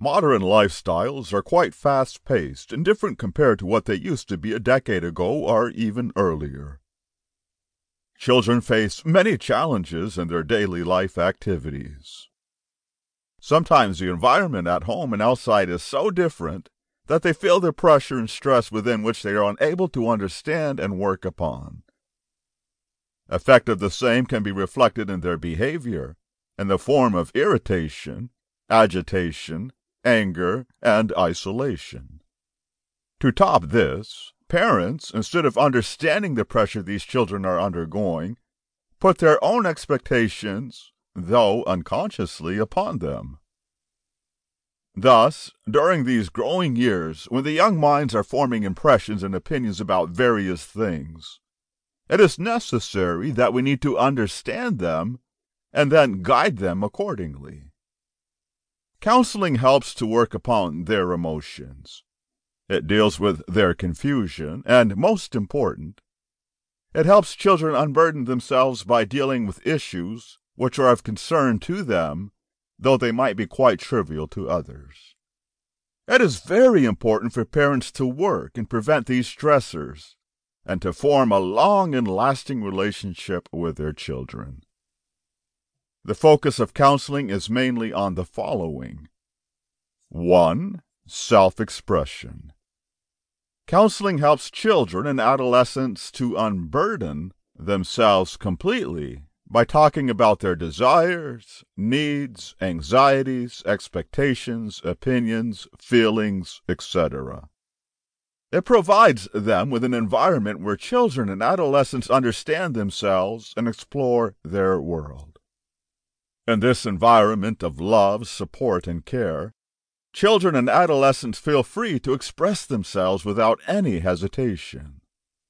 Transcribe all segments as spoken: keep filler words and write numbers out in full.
Modern lifestyles are quite fast-paced and different compared to what they used to be a decade ago or even earlier. Children face many challenges in their daily life activities. Sometimes the environment at home and outside is so different that they feel the pressure and stress within which they are unable to understand and work upon. Effect of the same can be reflected in their behavior in the form of irritation, agitation, anger, and isolation. To top this, parents, instead of understanding the pressure these children are undergoing, put their own expectations, though unconsciously, upon them. Thus, during these growing years, when the young minds are forming impressions and opinions about various things, it is necessary that we need to understand them and then guide them accordingly. Counseling helps to work upon their emotions. It deals with their confusion, and, most important, it helps children unburden themselves by dealing with issues which are of concern to them, though they might be quite trivial to others. It is very important for parents to work and prevent these stressors, and to form a long and lasting relationship with their children. The focus of counseling is mainly on the following. one. Self-expression. Counseling helps children and adolescents to unburden themselves completely by talking about their desires, needs, anxieties, expectations, opinions, feelings, et cetera. It provides them with an environment where children and adolescents understand themselves and explore their world. In this environment of love, support, and care, children and adolescents feel free to express themselves without any hesitation.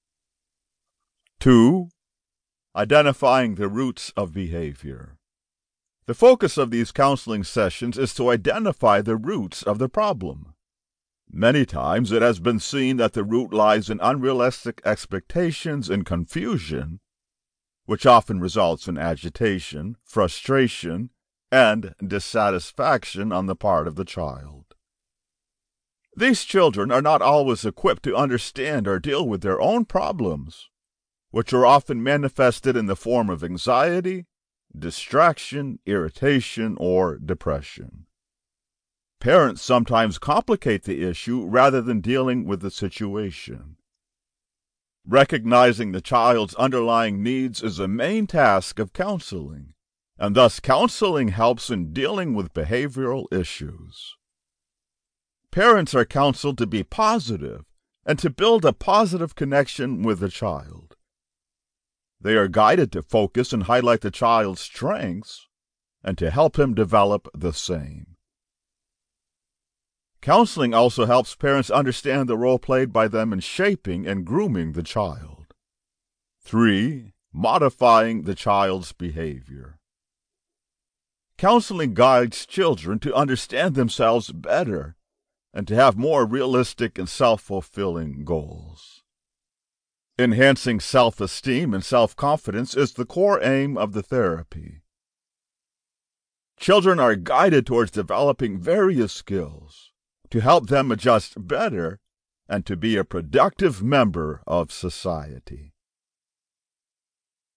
two. Identifying the roots of behavior. The focus of these counseling sessions is to identify the roots of the problem. Many times it has been seen that the root lies in unrealistic expectations and confusion, which often results in agitation, frustration, and dissatisfaction on the part of the child. These children are not always equipped to understand or deal with their own problems, which are often manifested in the form of anxiety, distraction, irritation, or depression. Parents sometimes complicate the issue rather than dealing with the situation. Recognizing the child's underlying needs is a main task of counseling, and thus counseling helps in dealing with behavioral issues. Parents are counseled to be positive and to build a positive connection with the child. They are guided to focus and highlight the child's strengths and to help him develop the same. Counseling also helps parents understand the role played by them in shaping and grooming the child. three. Modifying the child's behavior. Counseling guides children to understand themselves better and to have more realistic and self-fulfilling goals. Enhancing self-esteem and self-confidence is the core aim of the therapy. Children are guided towards developing various skills to help them adjust better and to be a productive member of society.